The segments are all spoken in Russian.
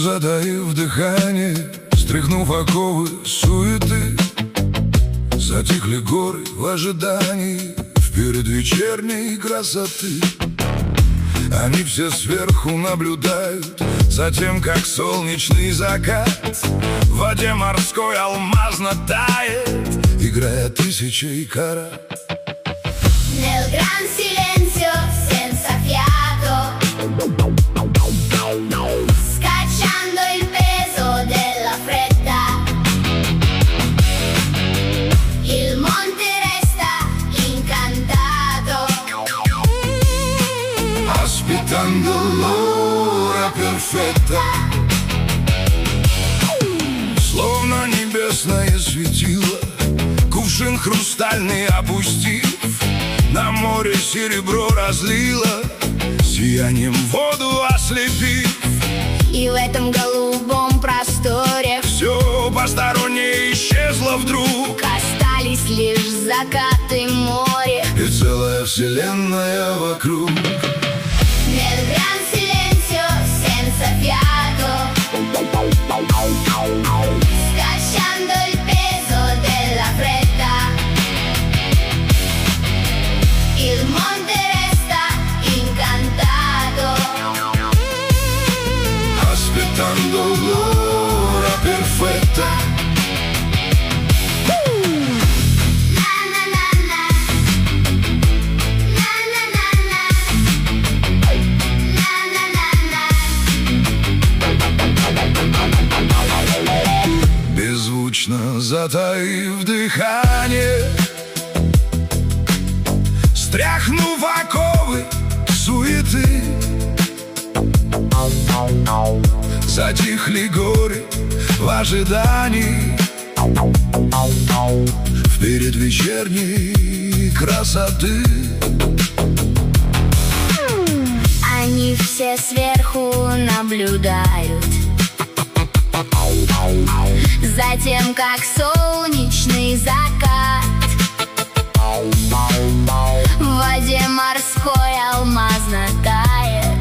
затаив дыхание, стряхнув оковы суеты, затихли горы в ожидании в предвечерней красоты. Они все сверху наблюдают за тем, как солнечный закат в воде морской алмазно тает, играя тысячей карат. Nel gran silenzio senza fiato, scacciando il peso della fretta, il monte resta incantato, aspettando l'ora perfetta. Словно небесное светило, кувшин хрустальный опустив, на море серебро разлило, сиянием воду ослепив. И в этом голубом просторе все постороннее исчезло вдруг, остались лишь закат и море, и целая вселенная вокруг. Nel gran silenzio senza fiato, scacciando il peso della fretta, il monte resta incantato, aspettando l'ora perfetta. na na na na, na na na na, na na na na. Беззвучно затаив дыхание, стряхнув оковы суеты, затихли горы в ожидании в предвечерней красоты. Они все сверху наблюдают за тем, как солнечный закат в воде морской алмазно тает,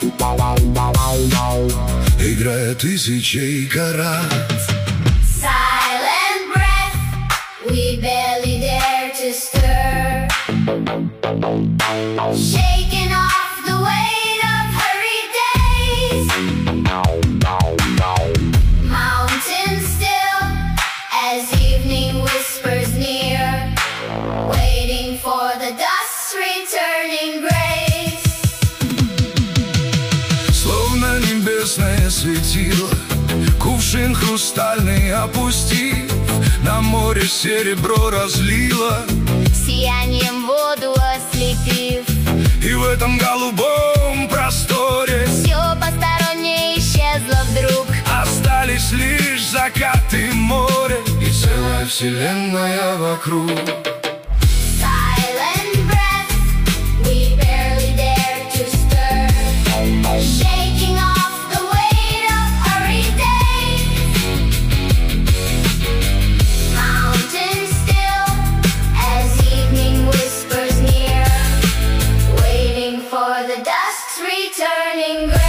играя тысячей карат. Silent breath, we barely dare to stir, shaking off the weight of hurried days, mountain still as evening whispers near, waiting for the dust's returning grace. Словно небесное светило, кувшин хрустальный опустив, на море серебро разлило, Сиянием воду ослепив, и в этом голубом просторе все постороннее исчезло вдруг, остались лишь закат и море, и целая вселенная вокруг. Silent breath, we barely dare to stir, shaking off the weight of hurried days, mountain still as evening whispers near, waiting for the dusk's returning grace.